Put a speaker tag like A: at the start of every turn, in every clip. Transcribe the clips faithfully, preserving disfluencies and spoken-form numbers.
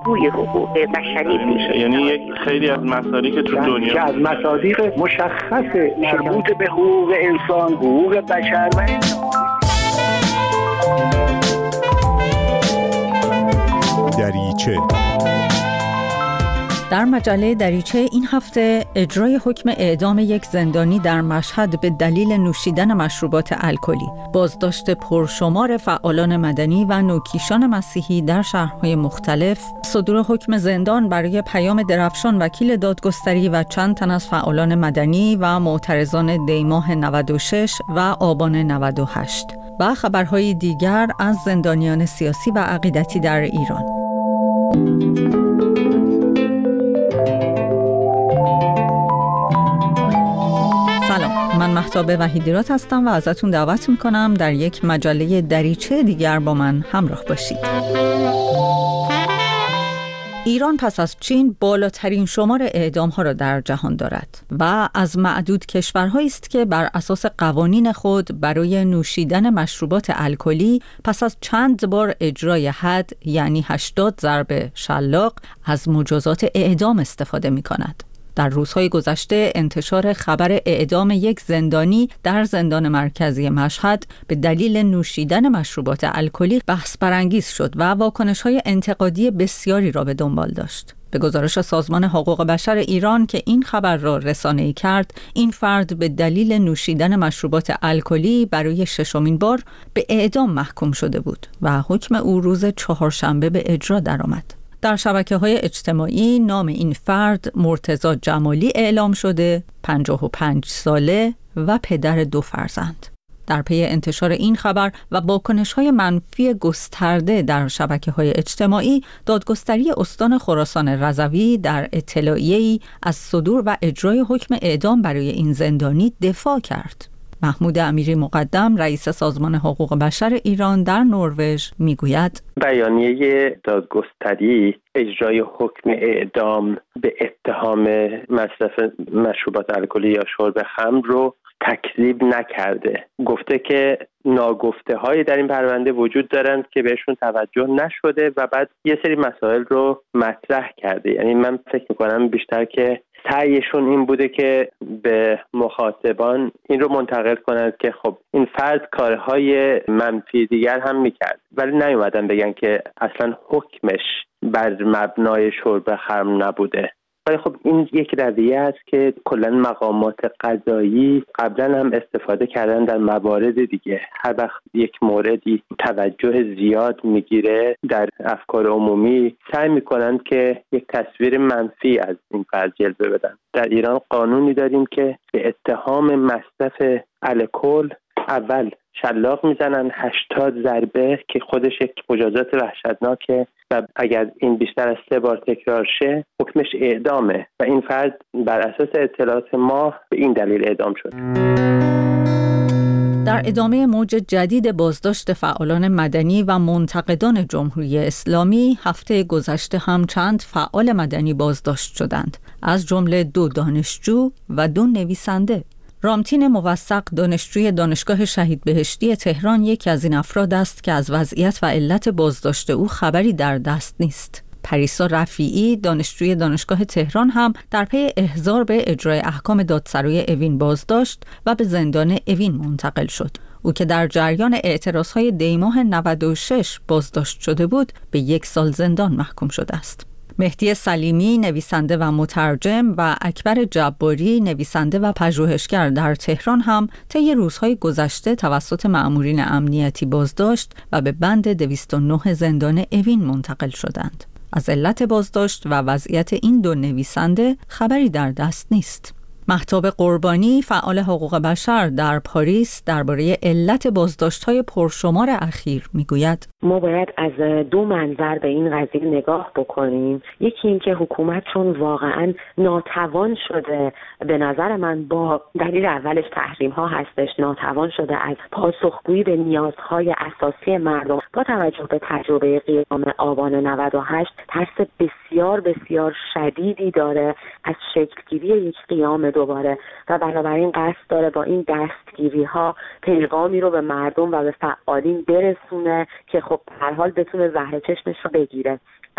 A: بازگوی حقوق بشری میشه.
B: یعنی یک خیلی از مصادیق که تو دنیا
C: که از مصادیق مشخص مربوط به حقوق انسان، حقوق بشر و
D: دریچه.
E: در مجله دریچه این هفته اجرای حکم اعدام یک زندانی در مشهد به دلیل نوشیدن مشروبات الکلی، بازداشت پرشمار فعالان مدنی و نوکیشان مسیحی در شهرهای مختلف، صدور حکم زندان برای پیام درفشان وکیل دادگستری و چند تن از فعالان مدنی و معترضان دیماه نود و شش و آبان نود و هشت و خبرهای دیگر از زندانیان سیاسی و عقیدتی در ایران. من مهتاب وحیدیرات هستم و ازتون دعوت میکنم در یک مجله دریچه دیگر با من همراه باشید. ایران پس از چین بالاترین شمار اعدام‌ها را در جهان دارد و از معدود کشورهایی است که بر اساس قوانین خود برای نوشیدن مشروبات الکلی پس از چند بار اجرای حد یعنی هشتاد ضرب شلاق از مجازات اعدام استفاده می‌کند. در روزهای گذشته انتشار خبر اعدام یک زندانی در زندان مرکزی مشهد به دلیل نوشیدن مشروبات الکلی بحث برانگیز شد و واکنش‌های انتقادی بسیاری را به دنبال داشت. به گزارش سازمان حقوق بشر ایران که این خبر را رسانه‌ای کرد، این فرد به دلیل نوشیدن مشروبات الکلی برای ششمین بار به اعدام محکوم شده بود و حکم او روز چهارشنبه به اجرا درآمد. در شبکه‌های اجتماعی نام این فرد مرتضی جمالی اعلام شده، پنجاه و پنج ساله و پدر دو فرزند. در پی انتشار این خبر و واکنش‌های منفی گسترده در شبکه‌های اجتماعی، دادگستری استان خراسان رضوی در اطلاعیه‌ای از صدور و اجرای حکم اعدام برای این زندانی دفاع کرد. محمود امیری مقدم رئیس سازمان حقوق بشر ایران در نروژ میگوید
F: بیانیه دادگستری اجرای حکم اعدام به اتهام مصرف مشروبات الکلی یا شرب خمر رو تکذیب نکرده. گفته که ناگفته هایی در این پرونده وجود دارند که بهشون توجه نشده و بعد یه سری مسائل رو مطرح کرده. یعنی من فکر میکنم بیشتر که سعیشون این بوده که به مخاطبان این رو منتقل کنند که خب این فرد کارهای منفی دیگر هم میکرد، ولی نیومدن بگن که اصلا حکمش بر مبنای شرب خمر نبوده. ولی خب این یک رویه است که کلا مقامات قضایی قبلا هم استفاده کردن در موارد دیگه. هر وقت یک موردی توجه زیاد میگیره در افکار عمومی، سعی میکنن که یک تصویر منفی از این فرد جلوه بدن. در ایران قانونی داریم که به اتهام مصرف الکل اول شلاق میزنن هشتاد ضربه که خودش یک مجازات وحشتناکه و اگر این بیشتر از سه بار تکرار شه حکمش اعدامه و این فرد بر اساس اطلاعات ما به این دلیل اعدام شد.
E: در ادامه موج جدید بازداشت فعالان مدنی و منتقدان جمهوری اسلامی، هفته گذشته هم چند فعال مدنی بازداشت شدند، از جمله دو دانشجو و دو نویسنده. رامتین موثق دانشجوی دانشگاه شهید بهشتی تهران یکی از این افراد است که از وضعیت و علت بازداشت او خبری در دست نیست. پریسا رفیعی دانشجوی دانشگاه تهران هم در پی احضار به اجرای احکام دادسرای اوین بازداشت و به زندان اوین منتقل شد. او که در جریان اعتراضهای دیماه نود و شش بازداشت شده بود، به یک سال زندان محکوم شده است. مهدی سلیمی نویسنده و مترجم و اکبر جباری نویسنده و پژوهشگر در تهران هم طی روزهای گذشته توسط مأمورین امنیتی بازداشت و به بند دویست و نه زندان اوین منتقل شدند. از علت بازداشت و وضعیت این دو نویسنده خبری در دست نیست. مهتاب قربانی فعال حقوق بشر در پاریس درباره علت بازداشت‌های پرشمار اخیر میگوید
G: ما باید از دو منظر به این قضیه نگاه بکنیم. یکی این که حکومت چون واقعا ناتوان شده، به نظر من با دلیل اولش تحریم ها هستش، ناتوان شده از پاسخگویی به نیازهای اساسی مردم. با توجه به تجربه قیام آبان نود و هشت ترس بسیار بسیار شدیدی داره از شکلگیری یک قیام دوباره و بنابراین قصد داره با این دستگیری ها پیغامی رو به مردم و به فعالین برسونه که خب هر حال بتونه زهر چشمش رو بگیره.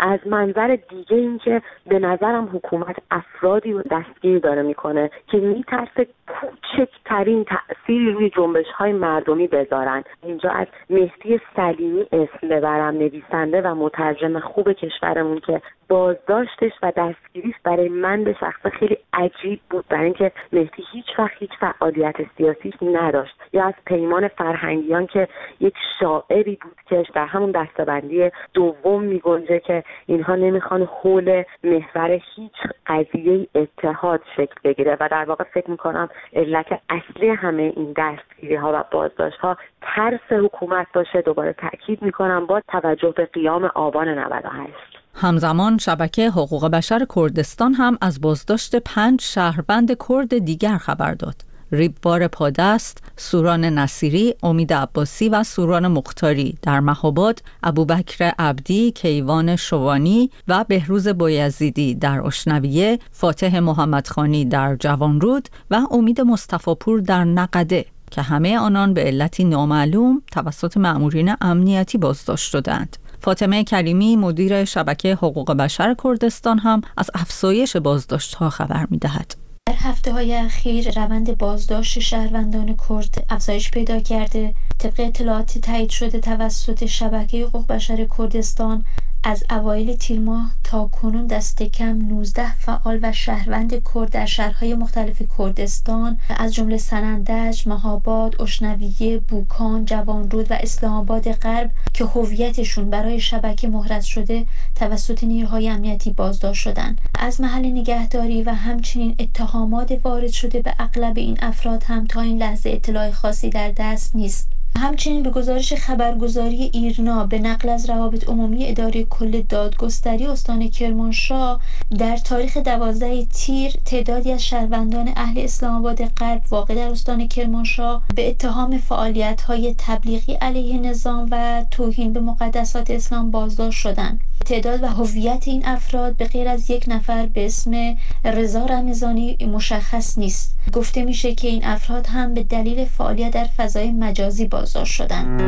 G: از منظر دیگه این که به نظرم حکومت افرادی رو دستگیر داره میکنه که میترسه کوچکترین تأثیری روی جنبش‌های مردمی بذارن. اینجا از مهدی سلیمی اسم ببرم، نویسنده و مترجم خوب کشورمون که بازداشتش و دستگیریش برای من به شخص خیلی عجیب بود، برای اینکه مهدی هیچ وقت هیچ فعالیت سیاسی نداشت. یا از پیمان فرهنگیان که یک شاعری بود که در همون دسته‌بندی دوم میگنجه که اینها نمیخوان حول محور هیچ قضیه اتحاد شکل بگیره و در واقع فکر میکنم علت اصلی همه این دستگیری ها و بازداشت ها ترس حکومت باشه. دوباره تاکید میکنم با توجه به قیام آبان نود و هشت.
E: همزمان شبکه حقوق بشر کردستان هم از بازداشت پنج شهروند کرد دیگر خبر داد. ریبوار پادست، سوران نصیری، امید عباسی و سوران مختاری در مهاباد، ابوبکر عبدی، کیوان شوانی و بهروز بایزیدی در اشنویه، فاتح محمدخانی در جوانرود و امید مصطفی‌پور در نقده که همه آنان به علتی نامعلوم توسط مأمورین امنیتی بازداشت شدند. فاطمه کریمی مدیر شبکه حقوق بشر کردستان هم از افزایش بازداشت‌ها خبر می‌دهد.
H: در هفته‌های اخیر روند بازداشت شهروندان کرد افزایش پیدا کرده. طبق اطلاعات تایید شده توسط شبکه حقوق بشر کردستان، از اوایل تیر ماه تا کنون دست کم نوزده فعال و شهروند کرد در شهرهای مختلف کردستان از جمله سنندج، مهاباد، اشنویه، بوکان، جوانرود و اسلام آباد غرب که هویتشون برای شبکه مهرس شده توسط نیروهای امنیتی بازداشت شدند. از محل نگهداری و همچنین اتهامات وارد شده به اغلب این افراد هم تا این لحظه اطلاع خاصی در دست نیست. همچنین به گزارش خبرگزاری ایرنا به نقل از روابط عمومی اداره کل دادگستری استان کرمانشاه، در تاریخ دوازده تیر تعدادی از شهروندان اهل اسلام آباد غرب واقع در استان کرمانشاه به اتهام فعالیت‌های تبلیغی علیه نظام و توهین به مقدسات اسلام بازداشت شدند. تعداد و هویت این افراد به غیر از یک نفر به اسم رضا رمضانی مشخص نیست. گفته میشه که این افراد هم به دلیل فعالیت در فضای مجازی بازداشت شدند.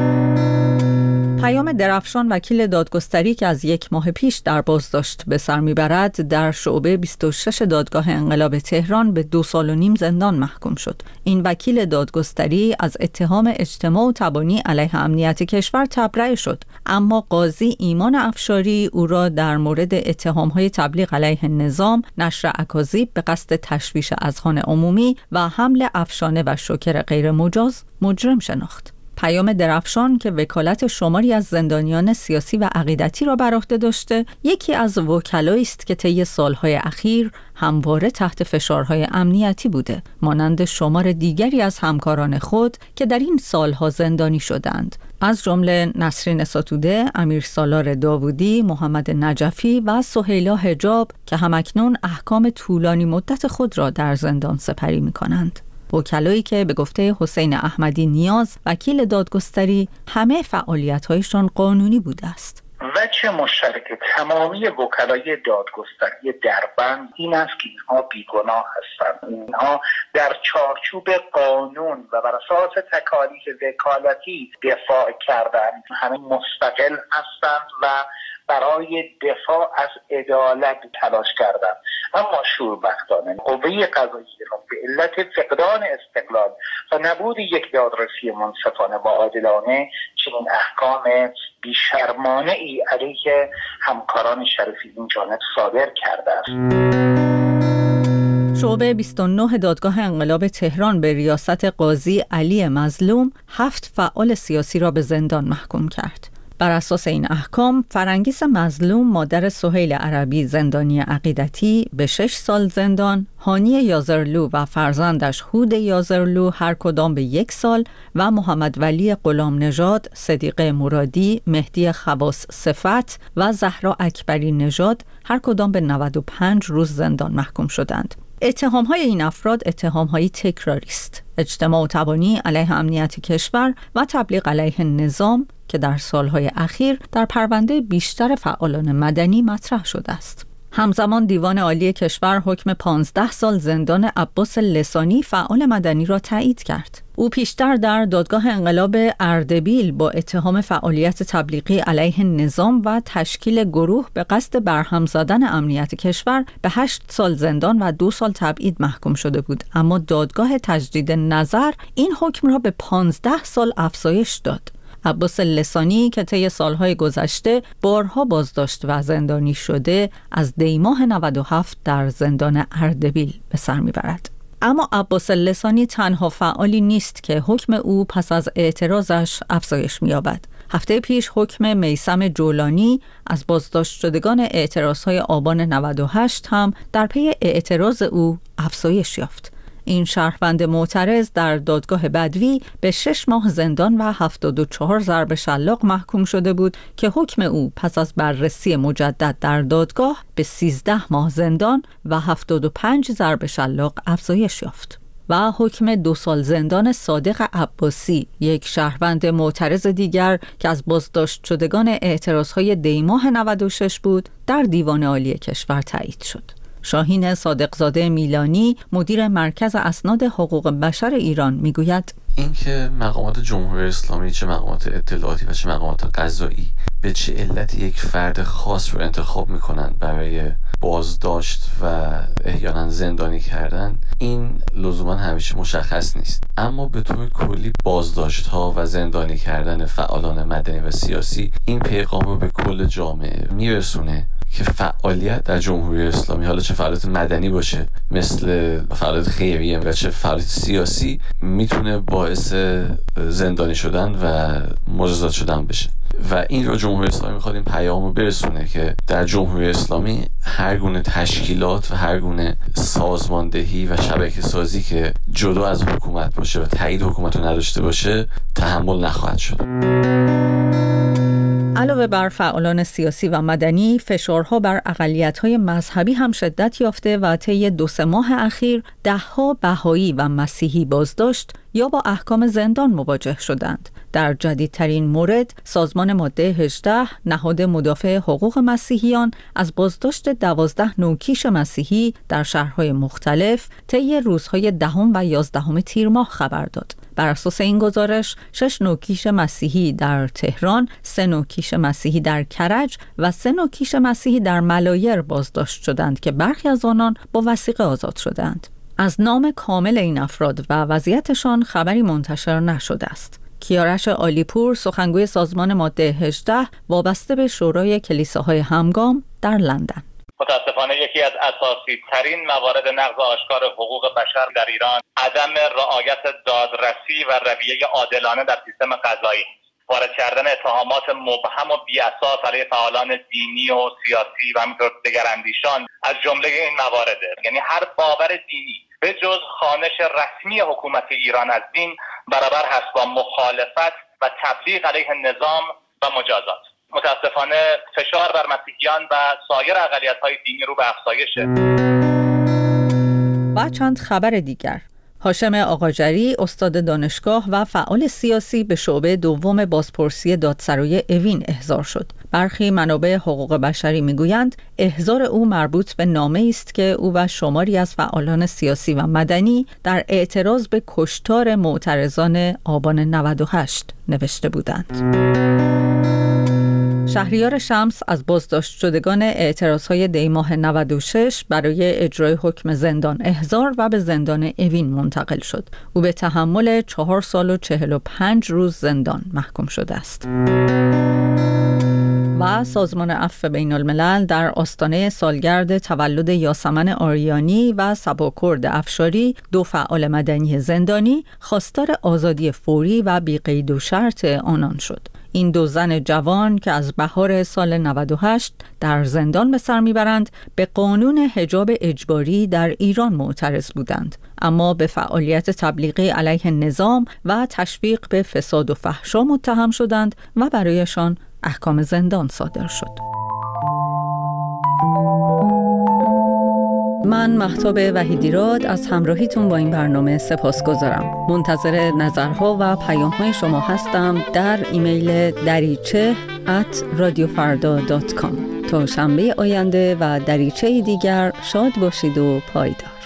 E: پیام درفشان وکیل دادگستری که از یک ماه پیش در بازداشت به سر میبرد در شعبه بیست و شش دادگاه انقلاب تهران به دو سال و نیم زندان محکوم شد. این وکیل دادگستری از اتهام اجتماع و تبانی علیه امنیت کشور تبرئه شد، اما قاضی ایمان افشاری او را در مورد اتهام‌های تبلیغ علیه نظام، نشر اکاذیب به قصد تشویش اذهان عمومی و حمل افشانه و شوکر غیر مجاز مجرم شناخت. پیام درفشان که وکالت شماری از زندانیان سیاسی و عقیدتی را بر عهده داشته، یکی از وکلایی است که طی سالهای اخیر همواره تحت فشارهای امنیتی بوده، مانند شمار دیگری از همکاران خود که در این سالها زندانی شدند، از جمله نسرین ستوده، امیر سالار داوودی، محمد نجفی و سهیلا حجاب که همکنون احکام طولانی مدت خود را در زندان سپری می‌کنند. وکلایی که به گفته حسین احمدی نیاز وکیل دادگستری همه فعالیت‌هایشان قانونی بوده است.
I: وجه مشترک تمامی وکلای دادگستری دربند این است که اینها بیگناه هستند. اینها در چارچوب قانون و بر اساس تکالیف وکالتی دفاع کردند. همه مستقل هستند و برای دفاع از عدالت تلاش کردند. اما شوربختانه قوه قضاییه را به علت فقدان استقلال و نبود یک دادرسی منصفانه و عادلانه چنین احکام بیشرمانه ای علیه همکاران شریفی این جانب صادر کرده است.
E: شعبه بیست و نه دادگاه انقلاب تهران به ریاست قاضی علی مظلوم هفت فعال سیاسی را به زندان محکوم کرد. بر اساس این احکام، فرنگیس مظلوم مادر سهیل عربی زندانی عقیدتی به شش سال زندان، هانی یازرلو و فرزندش هود یازرلو هر کدام به یک سال و محمد ولی غلام نژاد، صدیق مرادی، مهدی خواص صفت و زهرا اکبری نژاد هر کدام به نود و پنج روز زندان محکوم شدند. اتهام‌های این افراد اتهام‌های تکراری است: اجتماع و تبانی علیه امنیت کشور و تبلیغ علیه نظام که در سالهای اخیر در پرونده بیشتر فعالان مدنی مطرح شده است. همزمان دیوان عالی کشور حکم پانزده سال زندان عباس لسانی فعال مدنی را تایید کرد. او پیشتر در دادگاه انقلاب اردبیل با اتهام فعالیت تبلیغی علیه نظام و تشکیل گروه به قصد برهم زدن امنیت کشور به هشت سال زندان و دو سال تبعید محکوم شده بود، اما دادگاه تجدید نظر این حکم را به پانزده سال افزایش داد. عباس لسانی که طی سالهای گذشته بارها بازداشت و زندانی شده، از دیماه نود و هفت در زندان اردبیل به سر میبرد. اما عباس لسانی تنها فعالی نیست که حکم او پس از اعتراضش افزایش می‌یابد. هفته پیش حکم میثم جولانی از بازداشت شدگان اعتراضهای آبان نود و هشت هم در پی اعتراض او افزایش یافت. این شهروند معترض در دادگاه بدوی به شش ماه زندان و هفتاد و چهار ضرب شلاق محکوم شده بود که حکم او پس از بررسی مجدد در دادگاه به سیزده ماه زندان و هفتاد و پنج ضرب شلاق افزایش یافت. و حکم دو سال زندان صادق عباسی، یک شهروند معترض دیگر که از بازداشت شدگان اعتراضهای دیماه نود و شش بود، در دیوان عالی کشور تایید شد. شاهین صادقزاده میلانی، مدیر مرکز اسناد حقوق بشر ایران، میگوید
J: اینکه مقامات جمهوری اسلامی، چه مقامات اطلاعاتی و چه مقامات قضایی، به چه علتی یک فرد خاص رو انتخاب میکنن برای بازداشت و احیانا زندانی کردن، این لزوما همیشه مشخص نیست. اما به طور کلی بازداشت ها و زندانی کردن فعالان مدنی و سیاسی این پیغام رو به کل جامعه میرسونه که فعالیت در جمهوری اسلامی، حالا چه فعالیت مدنی باشه مثل فعالیت خیریه و چه فعالیت سیاسی، میتونه باعث زندانی شدن و مجازات شدن بشه. و این رو جمهوری اسلامی میخواد این پیام رو برسونه که در جمهوری اسلامی هر گونه تشکیلات و هر گونه سازماندهی و شبکه سازی که جدا از حکومت باشه و تایید حکومت رو نداشته باشه تحمل نخواهد شد.
E: علاوه بر فعالان سیاسی و مدنی، فشارها بر اقلیت‌های مذهبی هم شدت یافته و طی دو سه ماه اخیر ده‌ها بهایی و مسیحی بازداشت یا با احکام زندان مواجه شدند. در جدیدترین مورد، سازمان ماده هجده، نهاد مدافع حقوق مسیحیان، از بازداشت دوازده نوکیش مسیحی در شهرهای مختلف طی روزهای دهم و یازدهم تیر ماه خبر داد. بر اساس این گزارش، شش نوکیش مسیحی در تهران، سه نوکیش مسیحی در کرج و سه نوکیش مسیحی در ملایر بازداشت شدند که برخی از آنان با وثیقه آزاد شدند. از نام کامل این افراد و وضعیتشان خبری منتشر نشده است. کیارش عالیپور، سخنگوی سازمان ماده هجده وابسته به شورای کلیساهای همگام در لندن:
I: متاسفانه یکی از اساسی ترین موارد نقض آشکار حقوق بشر در ایران عدم رعایت دادرسی و رویه عادلانه در سیستم قضایی، وارد کردن اتهامات مبهم و بی‌اساس علیه فعالان دینی و سیاسی و همینطور دگراندیشان از جمله این موارده. یعنی هر باور دینی به جز خوانش رسمی حکومت ایران از دین برابر هست با مخالفت و تبلیغ علیه نظام و مجازات. متاسفانه فشار بر مسیحیان و سایر اقلیت‌های دینی رو به افزایشه.
E: و چند خبر دیگر: هاشم آقاجری، استاد دانشگاه و فعال سیاسی، به شعبه دوم بازپرسی دادسرای اوین احضار شد. برخی منابع حقوق بشری میگویند احضار او مربوط به نامه است که او و شماری از فعالان سیاسی و مدنی در اعتراض به کشتار معترضان آبان نود و هشت نوشته بودند. شهریار شمس از بازداشت شدگان اعتراضهای دیماه نود و شش برای اجرای حکم زندان احضار و به زندان اوین منتقل شد. او به تحمل چهار سال و چهل و پنج روز زندان محکوم شده است. و سازمان عفو بین الملل در آستانه سالگرد تولد یاسمن آریانی و صباکرد افشاری، دو فعال مدنی زندانی، خواستار آزادی فوری و بی قید و شرط آنان شد. این دو زن جوان که از بهار سال نود و هشت در زندان به سر میبرند، به قانون حجاب اجباری در ایران معترض بودند، اما به فعالیت تبلیغی علیه نظام و تشویق به فساد و فحشا متهم شدند و برایشان احکام زندان صادر شد. من مهتاب وحیدیراد از همراهیتون با این برنامه سپاسگزارم. منتظر نظرها و پیام‌های شما هستم در ایمیل دریچه ات رادیو فردا دات کام. تا شنبه آینده و دریچه دیگر شاد باشید و پایدار.